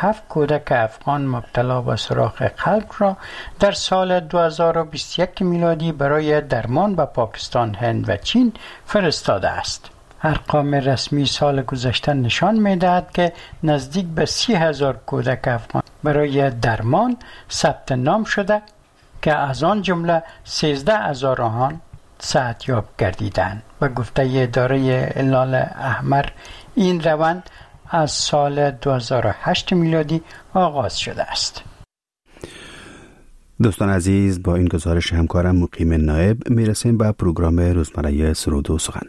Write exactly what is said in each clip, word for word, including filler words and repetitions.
هفت کودک افغان مبتلا به سوراخ قلب را در سال دو هزار و بیست و یک میلادی برای درمان به پاکستان، هند و چین فرستاده است. ارقام رسمی سال گذشته نشان می‌دهد که نزدیک به سی هزار کودک افغان برای درمان ثبت نام شده که از آن جمله سیزده هزار آنها صحتیاب گردیدند. و گفته اداره هلال احمر این روند از سال دو هزار و هشت میلادی آغاز شده است. دوستان عزیز، با این گزارش همکارم مقیم نایب میرسیم به پروگرام روزمره سرود و سخن.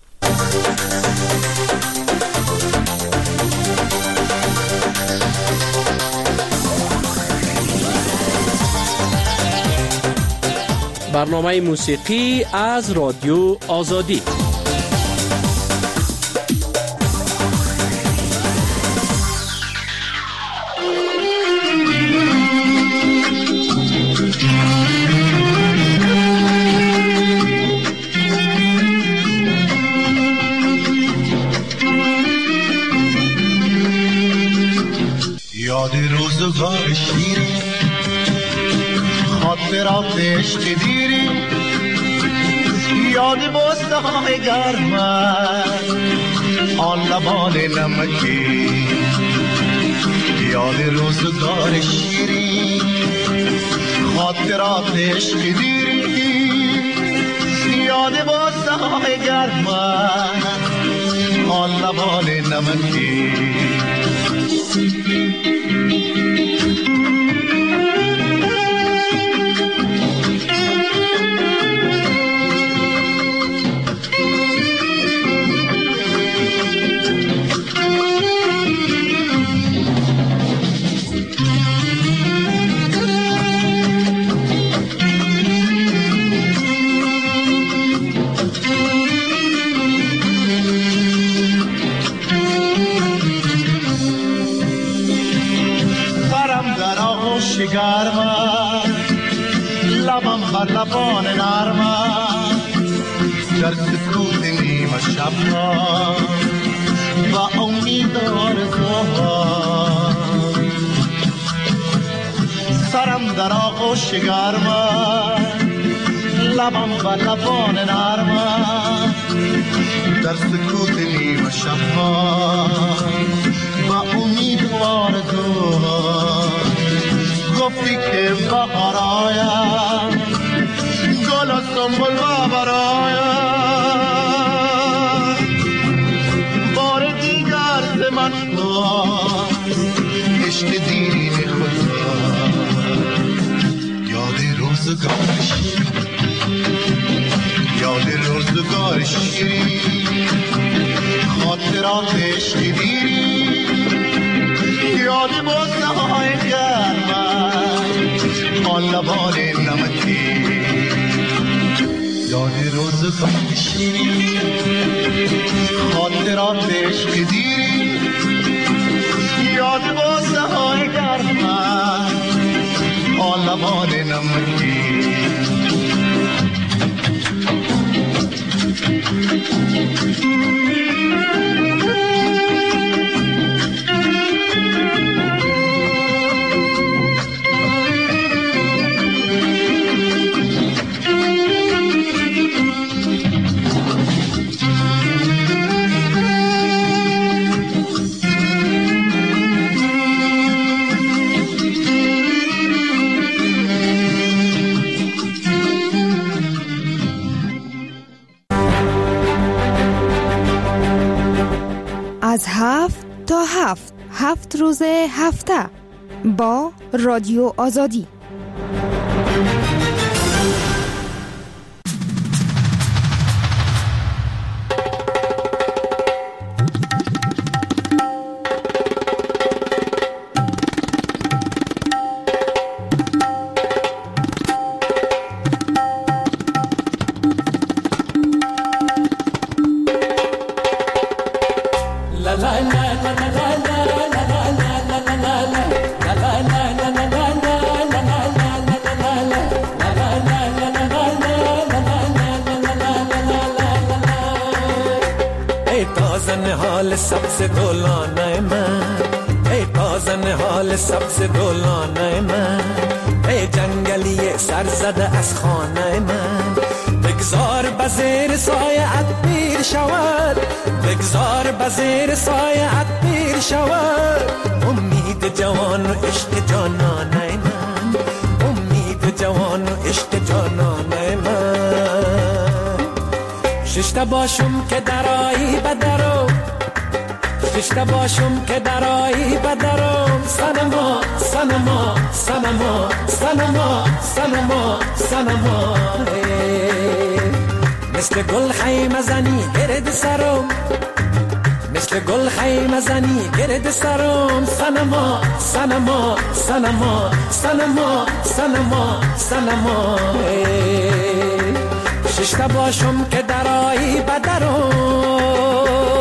برنامه موسیقی از رادیو آزادی. یاد روزگار شیرین، خاطرات عشق دیری، یاد بوسه های گرم آن لبان نمکی، یاد روزگار شیرین، خاطرات عشق دیری، یاد بوسه های گرم آن لبان نمکی. لبم بر لبان نرمم در سکوت نیمه شب ها و امید آرزوها، سرم در آغوش گرمم، لبم بر لبان نرمم در سکوت نیمه شب ها و امید آرزوها. گفتی که بهار آیم، گل و سنبل و برایم، بار دیگر ز من عشق دیرین خدا. یاد روزگار شیرین، یاد روزگار شیرین، خاطرات عشق دیرین، یاد بوسه های گرم آن لبان نمکی، یاد روزگار شیرین، خاطرات عشق دیرین، یاد بوسه های گرم آن لبان نمکی. از هفت تا هفت هفت روز هفته با رادیو آزادی. सबसे दोलाना मैं ए ताज نازن حال سبز گلانه من، ای جنگلی سر زده از خانه من. بگذار بزیر سایه‌ات پیر شود، بگذار بزیر سایه‌ات پیر شود. امید جوان و عشق جانانه من، امید جوان و عشق جانانه من. ششته باشم که درایی بدرو، ششته باشم که درایی بدرم. سنما سنما سنما سنما سنما سنما. مثل گل خیمه زنی گرد سرم، مثل گل خیمه زنی گرد سرم. سنما سنما سنما سنما سنما سنما. ششته باشم که درایی بدرم.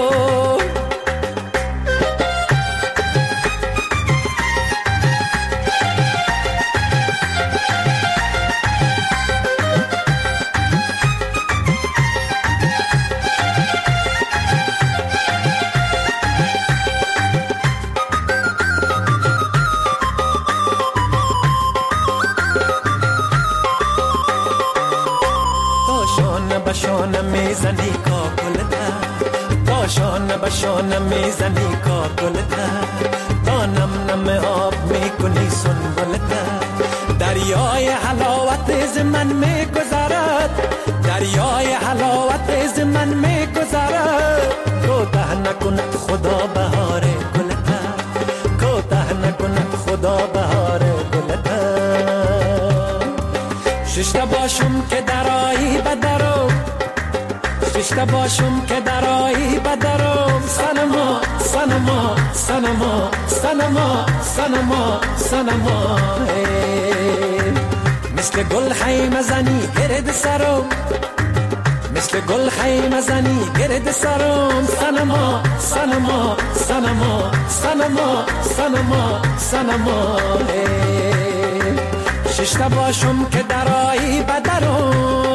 شانه میزنی کاکل ده، تا شانه به شانه میزنی کاکل ده. تا نم نم آب میکنی سنبل ده. دریای حلاوت از من میگذرد، دریای حلاوت از من میگذرد. کوته نکند خدا بهار گل ده، کوته نکند خدا بهار گل ده. ششته باشم که درایی بدرو، ششته باشم که درایی بدرم. سنما سنما سنما سنما سنما سنما. مثل گل خیمه زنی گرد سرم، مثل گل خیمه زنی گرد سرم. سنما سنما سنما سنما سنما سنما. ششته باشم که درایی بدرم.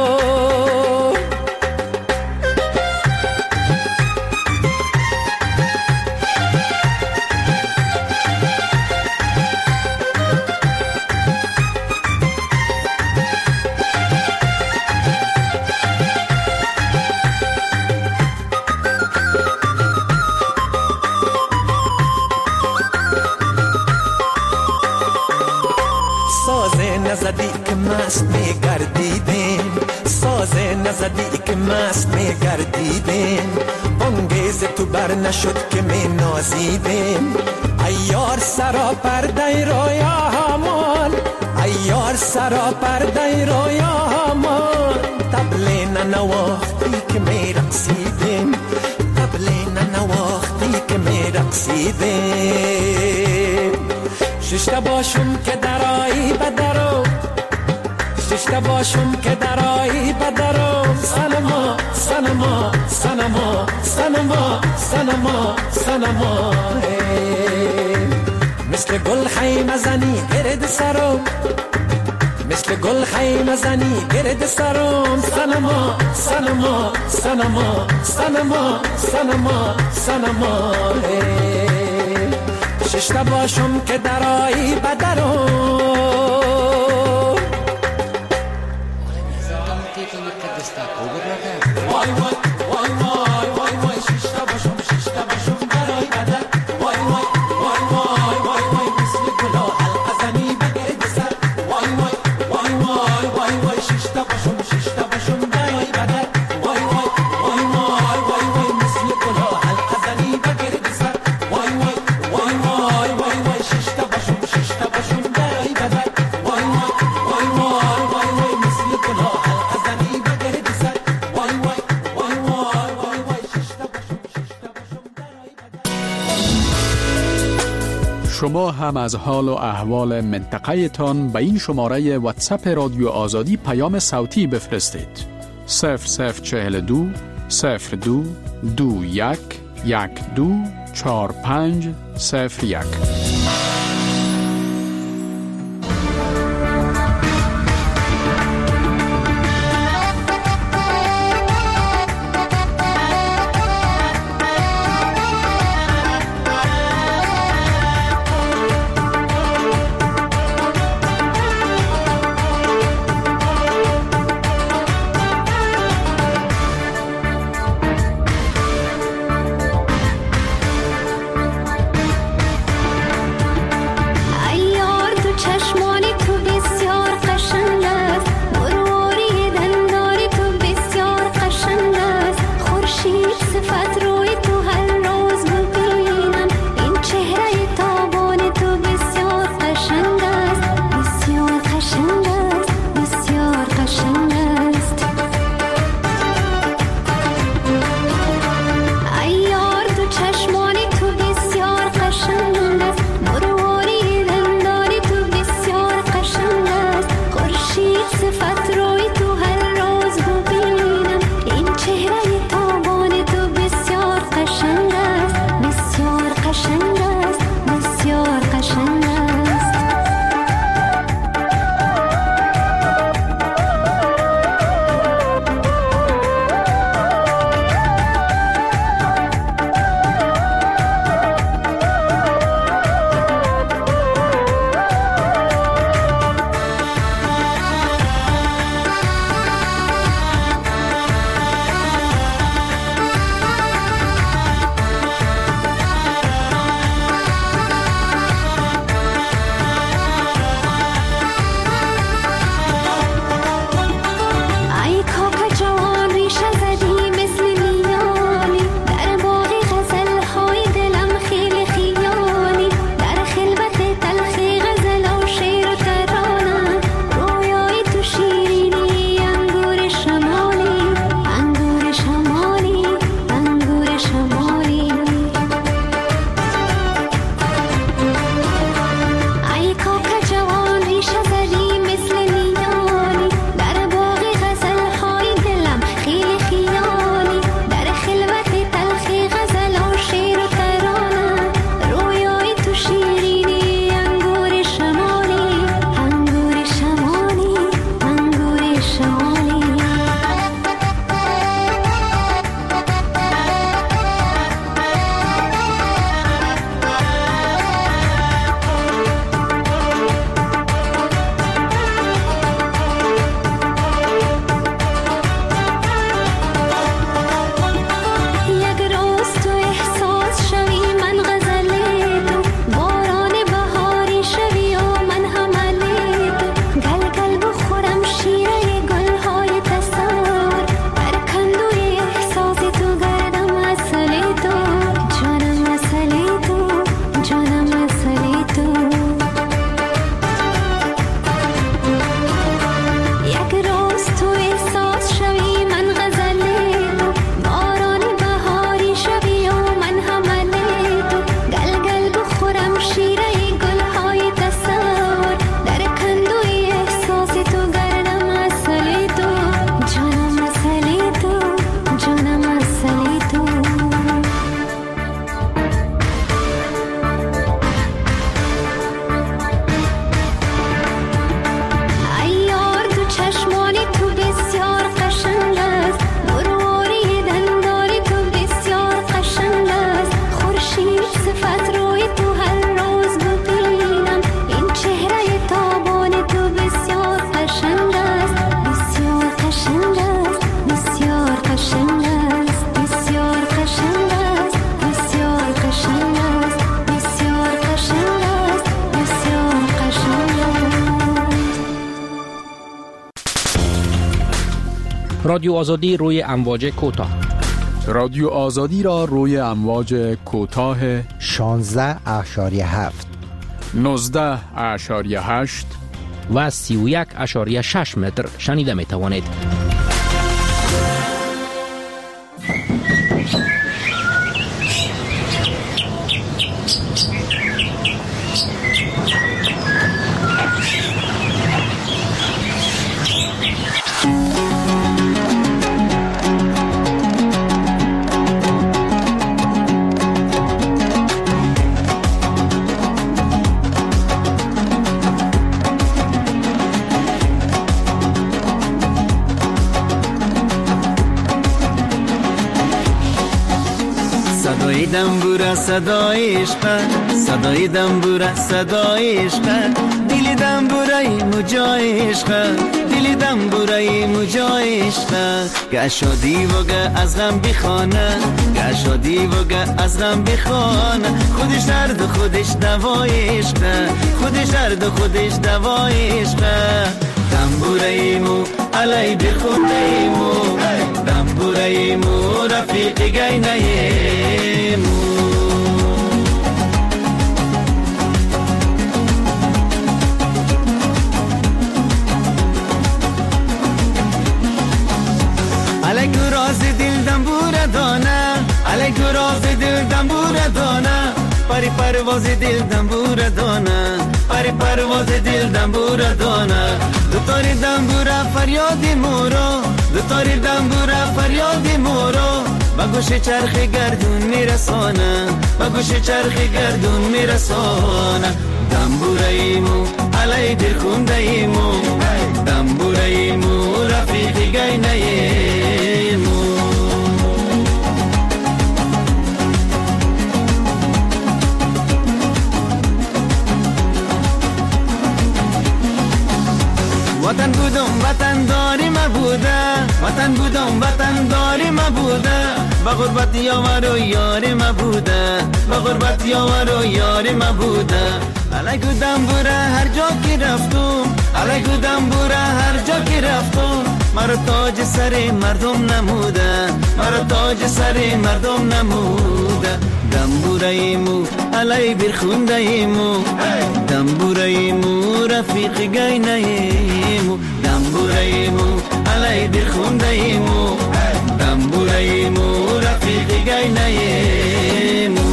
نزدی که مست میگردیدیم، سازه نزدی که مست میگردیدیم. بانگیز تو بر نشد که می نازیدیم. ایار سرا پرده رویا همان، ایار سرا پرده رویا همان. طبل ننواختی که می رقصیدیم، طبل ننواختی که می رقصیدیم. ششته باشم که درایی بدرو، ششته باشم که درایی بدرم. سنما سنما سنما سنما سنما سنما. مثل گل خیمه زنی گرد سرم، مثل گل خیمه زنی گرد سرم. سنما سنما سنما سنما سنما سنما. ششته باشم که درایی بدرم. وای وای وای وای وای وای. ششته باشم ششته باشم درایی بدر. وای وای وای وای وای وای. مثل گلا حلقه زنی بگرد سر. وای وای وای وای وای وای. ششته باشم ششته باشم درایی بدر. وای وای وای وای وای وای. مثل گلا حلقه زنی بگرد سر. وای وای وای وای وای وای. ششته باشم ششته باشم درایی بدر. وای وای وای وای وای وای. مثل گلا حلقه زنی بگرد سر. وای وای وای وای وای وای. ششته باشم ششته باشم درایی بدر. شما هم از حال و احوال منطقه تان به این شماره واتساپ رادیو آزادی پیام صوتی بفرستید. صفر صفر چهل دو صفر دو دو یک یک دو چهار پنج صفر یک. رادیو آزادی روی امواج کوتاه. رادیو آزادی را روی امواج کوتاه شانزده اشاری هفت، نوزده اشاری هشت و سی و یک اشاری شش متر شنیده می توانید. صدای دنبوره صدای عشق، صدای دنبوره صدای عشق، دل دنبوره مجای عشق، دل دنبوره مجای عشق. گشادی و گه از غم بخانه، گشادی و گه از غم بخانه، خودش درد و خودش دوای عشق، خودش درد و خودش دوای عشق. دنبوره مو علی بخونه مو، دنبوره مو رفیق گینه مو. علیکو راز دل دنبوره دانه، علیکو راز دل دنبوره دانه، پری پرواز دل دنبوره دانه، پری پرواز دل دنبوره دانه. دو تاری دنبوره فریاد مورو، دو تاری دنبوره فریاد مورو، با گوش چرخ گردون میرسانه، با گوش چرخ گردون میرسانه. دنبوره ایمو علی دل خونده ایمو، دنبوره ایمو رفیق گینه ایمو. وطن بودم وطن داری ما بوده، وطن بودم وطن داری ما بوده، با غربت یاور و یاری ما بوده، با غربت یاور و یاری ما بوده. علیکو دنبوره هر جا که رفتم، علیکو دنبوره هر جا که رفتم، مرا تاج سر مردم نموده، مرا تاج سر مردم نموده. دنبوره ایمو علی برخونده ایمو، دنبوره ایمو رفیق گینه ایمو، دنبوره ایمو علی برخونده ایمو، دنبوره ایمو رفیق گینه ایمو.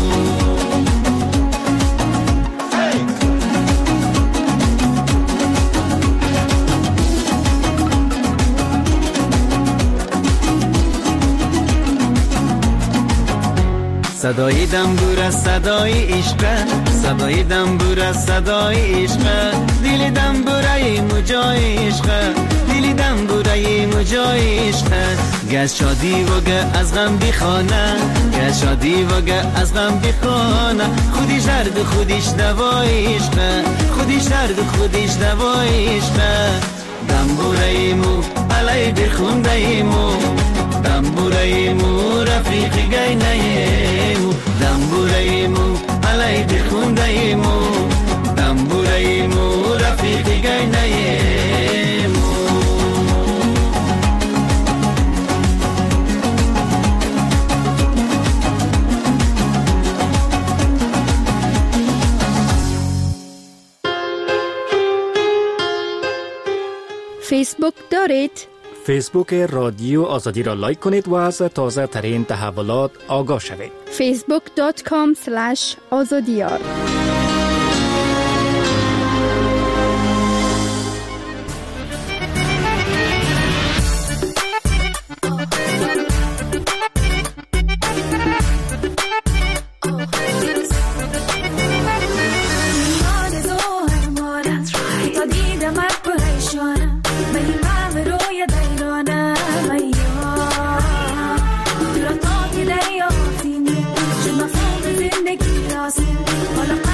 صدای دنبوره صدای عشق، صدای دنبوره صدای عشق، دل دنبوره مجای عشق، دل دنبوره مجای عشق. گز شادی و گه از غم بخانه، گز شادی و گه از غم بخانه، خودش درد خودش دوای عشق، خودش درد خودش دوای عشق. دنبوره ایمو علی بخونده ایمو، دنبوره ایمو رفیق گینه ایمو، دنبوره ایمو علی بخونده ایمو، دنبوره ایمو رفیق گینه ایمو. فیسبوک دارید؟ فیسبوک رادیو آزادی را لایک کنید و از تازه ترین تحولات آگاه شوید. فیسبوک دات کام سلش آزادیار. زندگی راسته حالا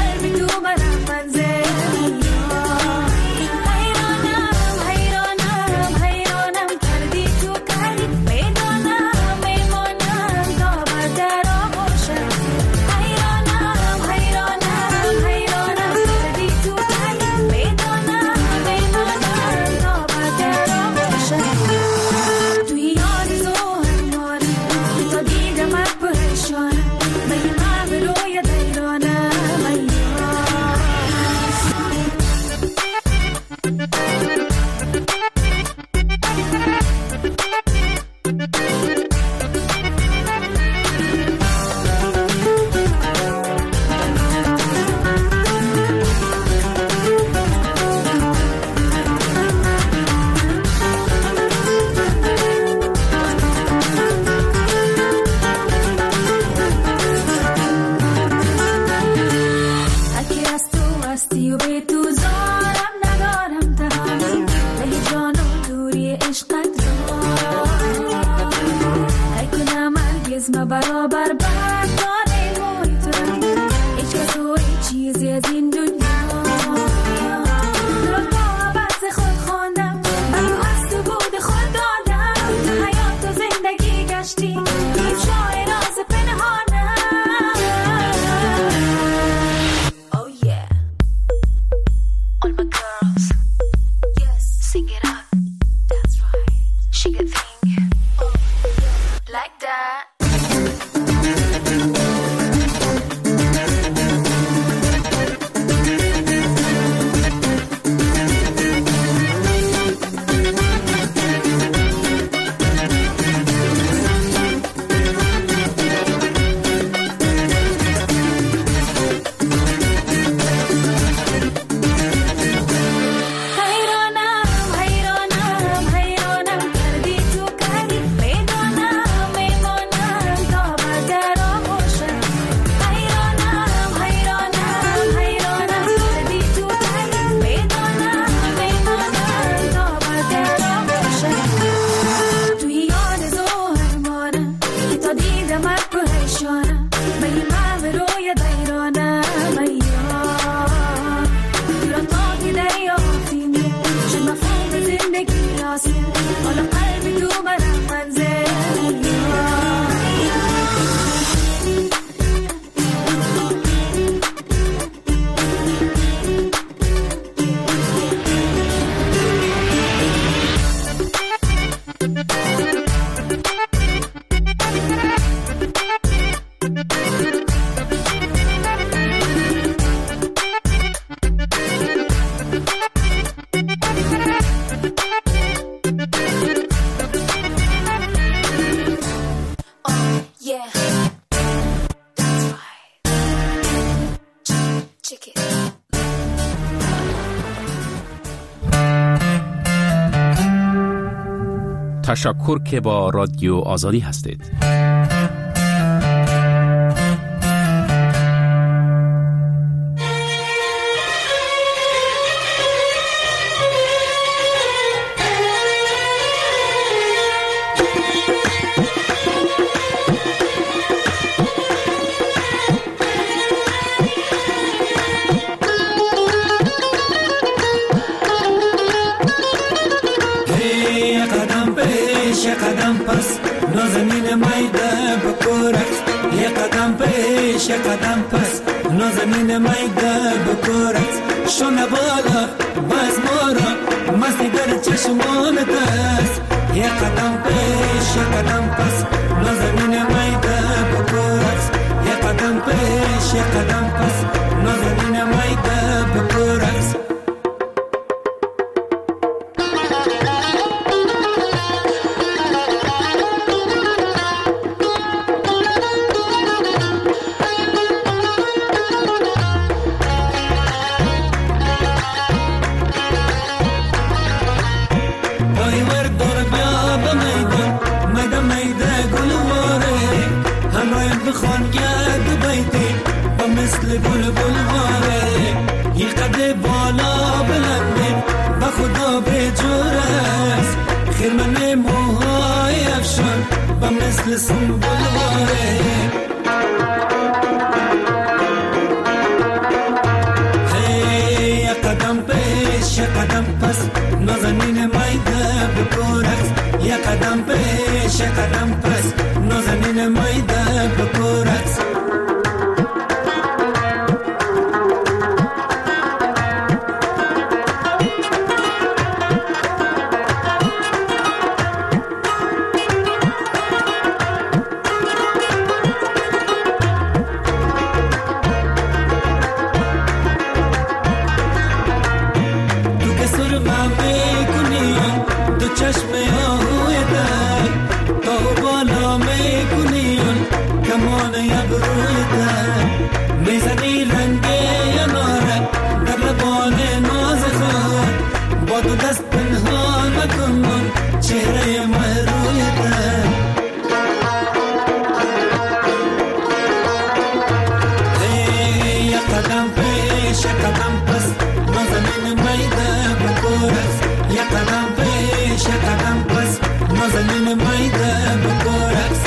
هستی و به تو زارم ندارم تحمل ولی جان و دوری عشقت را ای کنم هرگز ما برابر بردانه موی تو هیچ کس و هیچ چیزی از این دنیا درست با عباس خود خواندم ولی از تو بود خود دادم تو حیات و زندگی گشتی افشای راز پنهانم. Oh yeah, all my girls, yes, sing it up, that's right, shake a thing, oh yeah, like that. تشکر که با رادیو آزادی هستید. نازنین میده بکورت یه قدم پیش یه قدم پس نازنین میده بکورت شونه بالا باز مارا مستی در چشمانت است یه قدم پیش یه قدم پس نازنین میده بکورت یه قدم پیش یه قدم پس نازنین میده بکورت قدم قدم پس نازنین میده بکورس یک قدم پیش یک قدم پس نازنین میده بکورس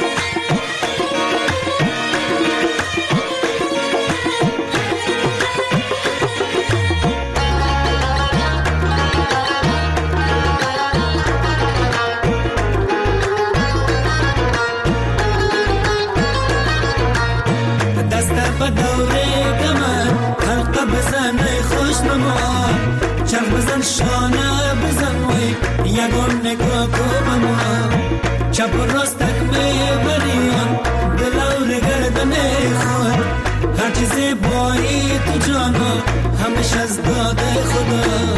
بزن شانه بزن وی یگون نگاه کو بما چپ و راستک میبریان دلور گردن خود هر چیزی بایی تو جانا همش از داد خدا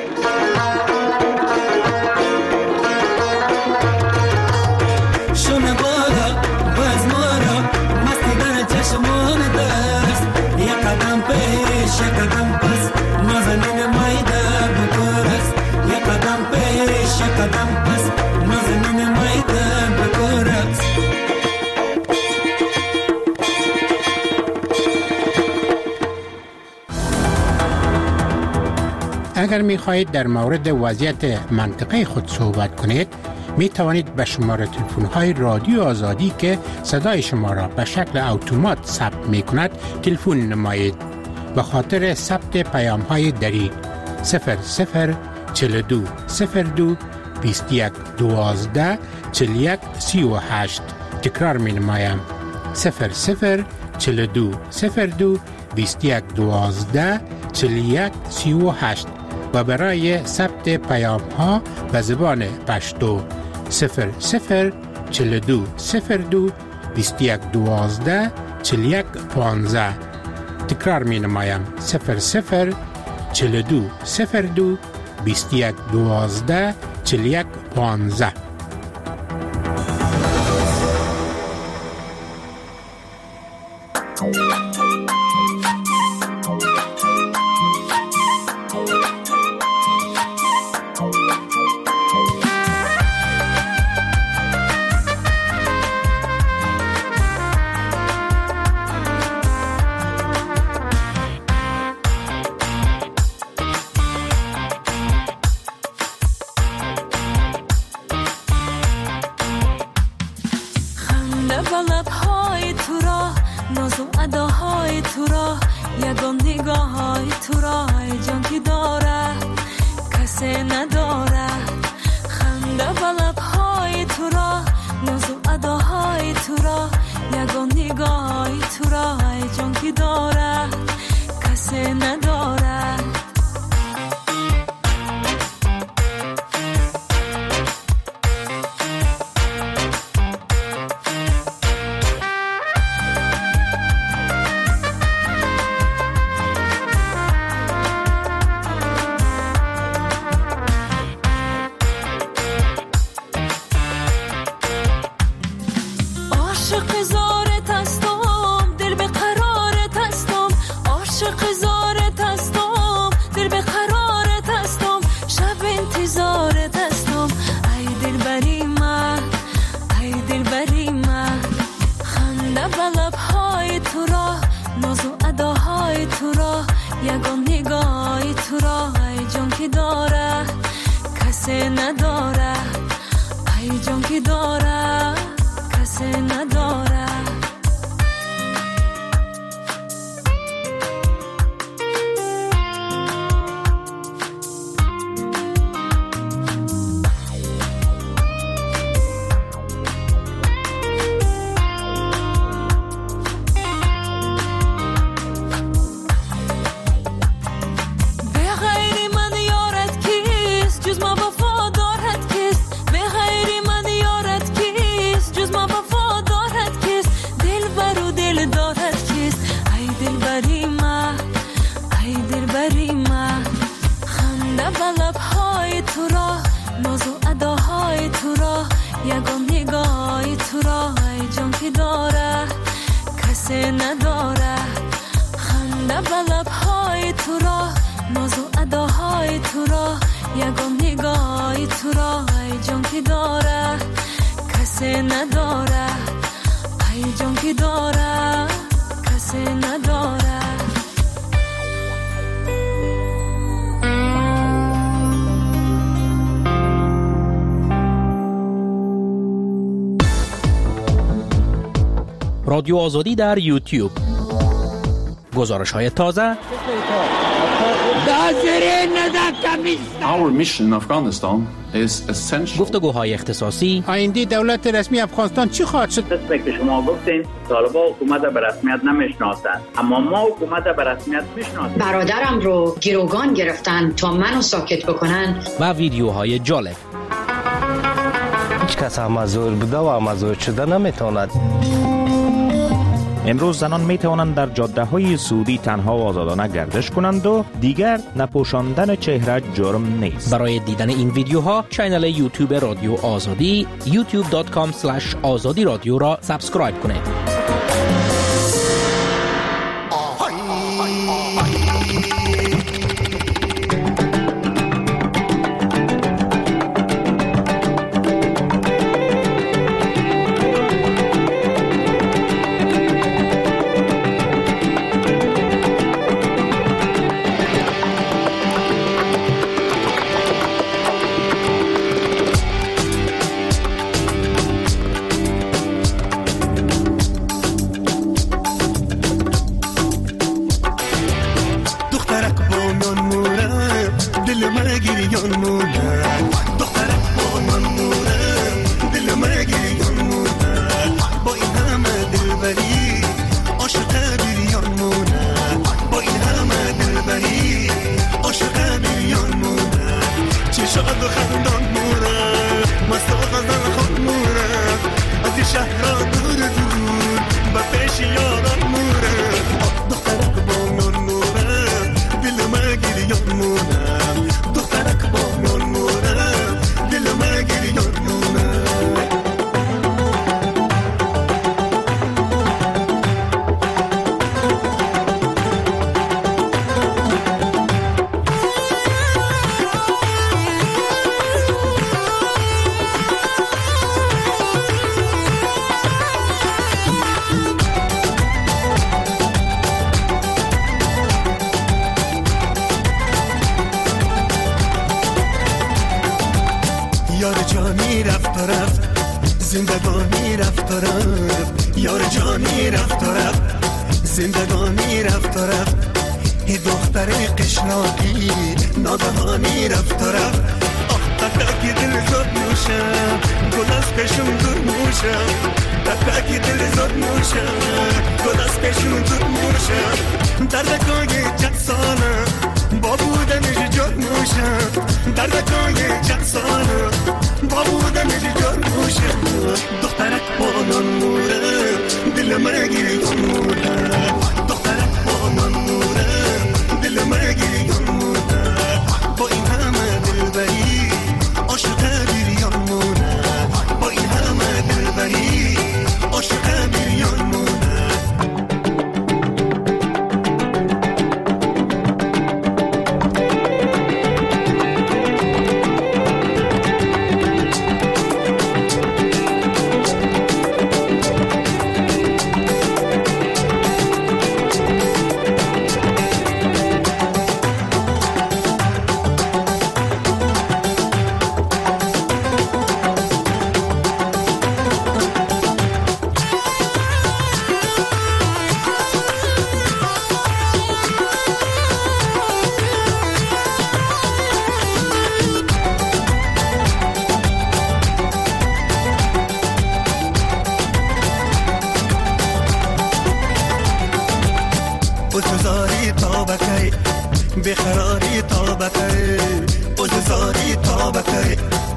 شونه بارا باز مارا مستی در چشمان دست یک قدم پیش یک قدم پس نازنین میده یک قدم پیش یک قدم پس نازنین میده بکورت اگر می خواهید در مورد وضعیت منطقه خود صحبت کنید می توانید به شماره تلفن های رادیو آزادی که صدای شما را به شکل اتومات ثبت می کند تلفن نمایید. به خاطر ثبت پیام های دری صفر صفر چهل و دو صفر دو بیست و یک دوازده چهل و یک سی و هشت تکرار می نمایم صفر صفر چهل و دو صفر دو بیست و یک دوازده چهل و یک سی و هشت و برای ثبت پیام ها به زبان پشتو صفر صفر چهل و دو صفر دو بیست و یک دوازده چهل و یک پانزده تکرار می نمایم صفر صفر چهل و دو صفر دو بیست و یک دوازده چهل و یک پانزده. رادیو آزادی در یوتیوب. گزارش های تازه. Our mission in Afghanistan is essential. گفتگوهای اختصاصی. آینده دولت رسمی افغانستان چی خواهد شد؟ مثل که شما گفتین طالبان حکومت به رسمیت نمیشناسند، اما ما حکومت به رسمیت میشناسیم. برادرم رو گروگان گرفتن تا منو ساکت بکنن. و ویدیوهای جالب. هیچ کس مزور بوده و مزور شده نمیتواند. امروز زنان می توانند در جاده های سعودی تنها و آزادانه گردش کنند و دیگر نپوشاندن چهره جرم نیست. برای دیدن این ویدیوها کانال یوتیوب رادیو آزادی یوتیوب دات کام اسلش آزادی رادیو را سابسکرایب کنید. بخراری تا بکی اوزاری تا بکی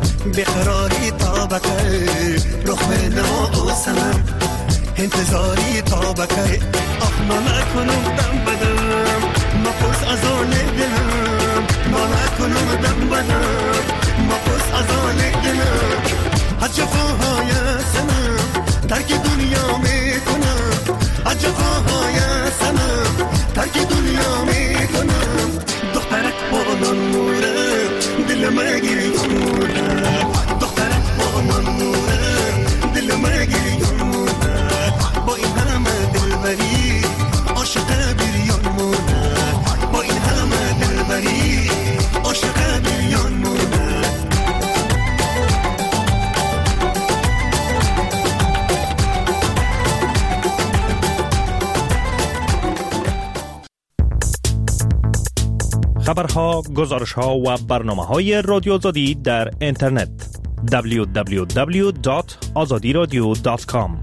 بخراری تا بکی رخ نما و سنم انتظاری تا بکی آخ ما نکنم دم بدم ما پس از آن دلم ما نکنم دم بدم ما پس از آن دلم از جفاهای سنم ترک دنیا میکنم از جفاهای سنم ترک دنیا میکنم دخترک بانان موره دل مگیری موره دخترک بانان موره دل مگیری موره با این همه دلبری عاشق بریان موره با این خبرها، گزارشها و برنامه‌های رادیو آزادی در اینترنت دبلیو دبلیو دبلیو دات آزادی رادیو دات کام.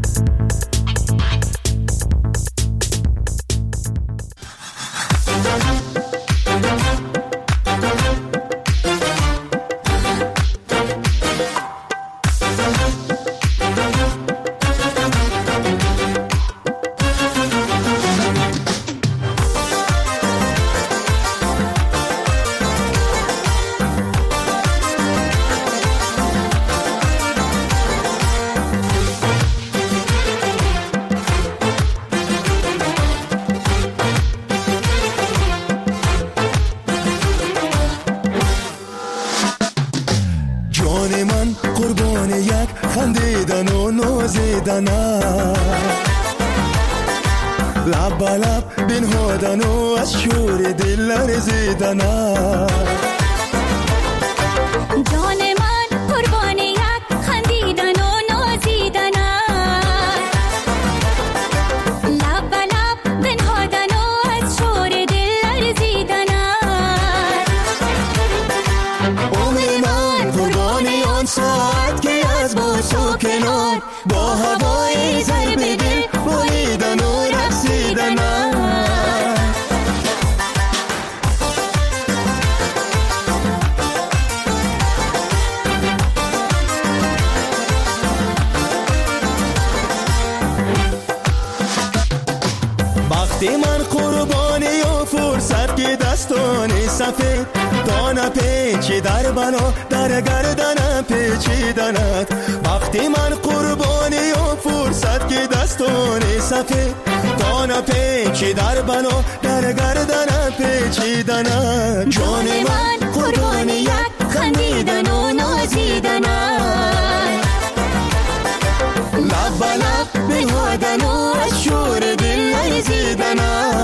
لب لب بنهادن و از شور دل لرزیدن جان من قربان یک خندیدن و نازیدن لب لب بنهادن و از شور دل لرزیدن عمر من قربان آن ساعت که از باش و کنار با هوای ضرب دل بریدن و رقصیدن وقتی من قربانی و فرصت که دستان سفید دانه پیچی در بنا در گردن پیچیدند وقتی من قربانی و فرصت که دستان سفید دانه پیچی در بنا در گردن پیچیدند جان من قربان یک خندیدن و نازیدن لب لب بنهادن و از شور دل لرزیدن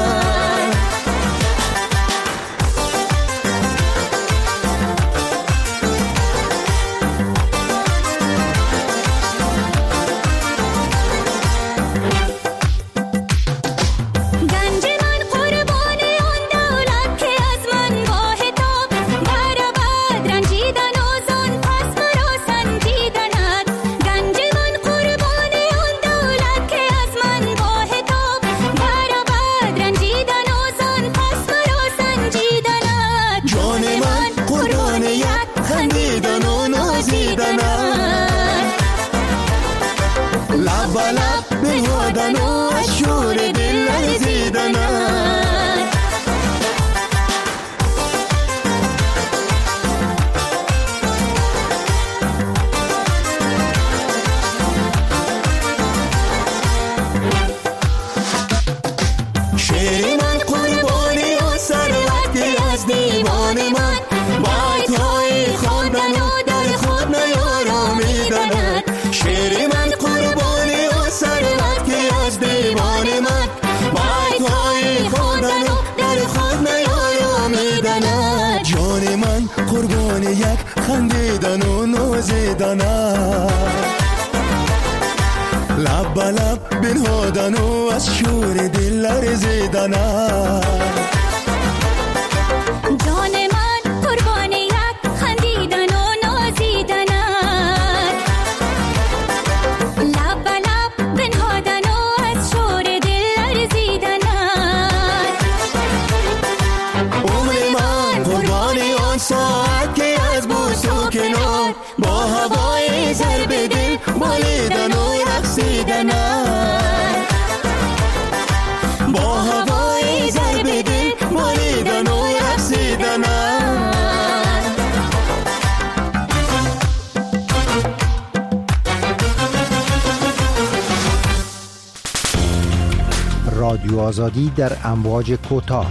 لب لب بنهادن و از شور دل لرزیدن شعر من قربانی و ثروتی از دیوان من باید های خواندن و در خود نیارامیدند شعر من قربانی و ثروتی از دیوان من باید های خواندن و در خود نیارامیدند جان من قربانی یک خندیدن و نازیدن لب لب بنهادن و از شور دل لرزیدن جان من قربان یک خندیدن و نازیدن لب لب بنهادن و از شور دل لرزیدن عمر من قربان آن ساعت که از بوس و کنار با هوای ضرب دل بالیدن و رقصیدن با هوای ضرب دل بالیدن و رقصیدن رادیو آزادی در امواج کوتاه.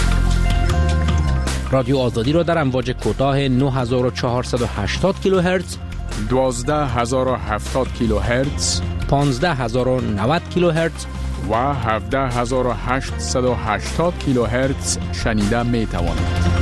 رادیو آزادی را در امواج کوتاه نه هزار و چهارصد و هشتاد کیلوهرتز، دوازده هزار و هفتاد کیلوهرتز، پانزده هزار و نود کیلوهرتز و هفده هزار و هشتصد و هشتاد کیلوهرتز شنیده می توانید.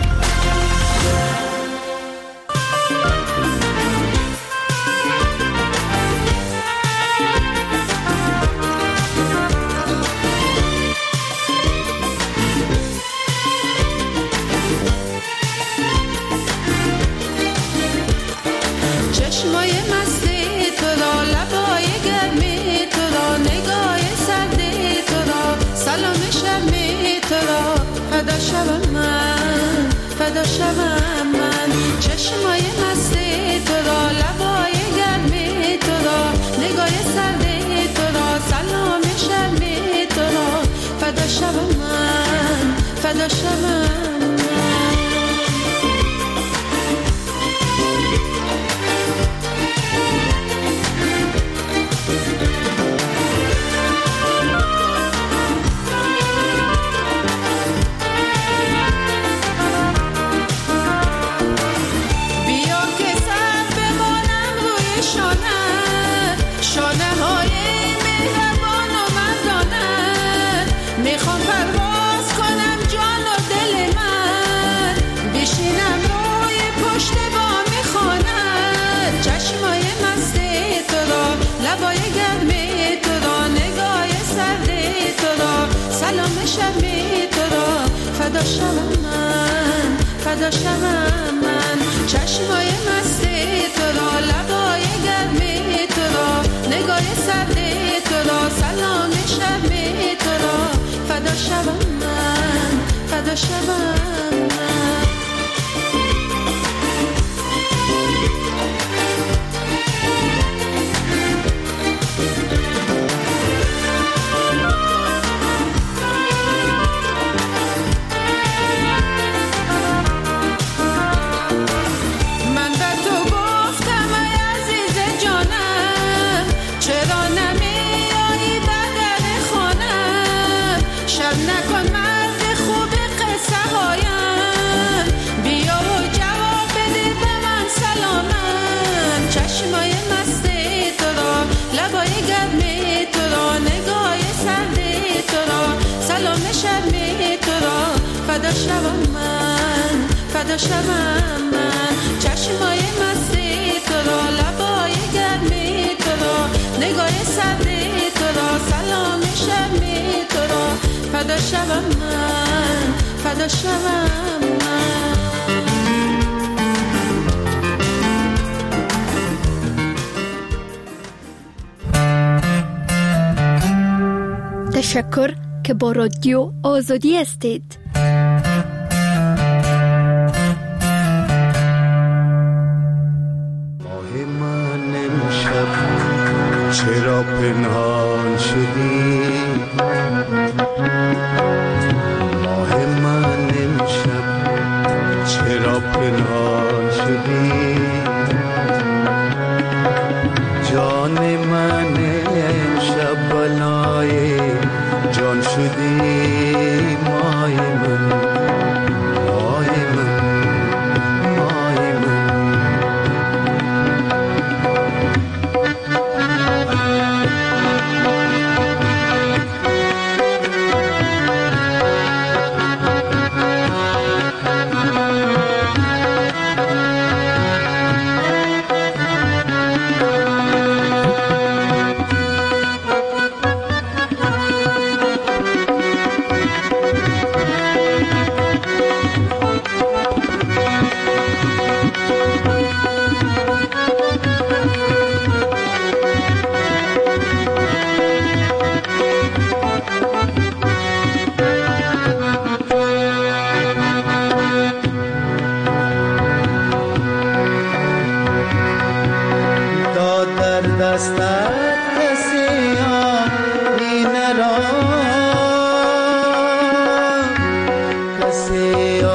شوم من، فدا شوم من. چشمای مست تو را، لبای گرم تو را، نگاه سرد تو را، سلام شرم تو را. فدا شوم من، فدا شوم من. لبای گرم تو را، نگاه سرد تو را، سلام شرم تو را. فدا شوم من، فدا شوم من. چشمای مست تو را، لبای گرم تو را، نگاه سرد تو را، سلام شرم تو را. فدا شوم من، فدا شوم من. فدا شوم من، فدا شوم من. چشمای مست تو را، لبای گرم تو را، نگاه سرد تو را، سلام شرم تو را. فدا شوم من، فدا شوم من. تشکر که با رادیو آزادی هستید. چرا پنهان شدی ماه من امشب، چرا پنهان شدی جان من امشب، بلای جان شدی ماه من، ماه من، ماه من. کسی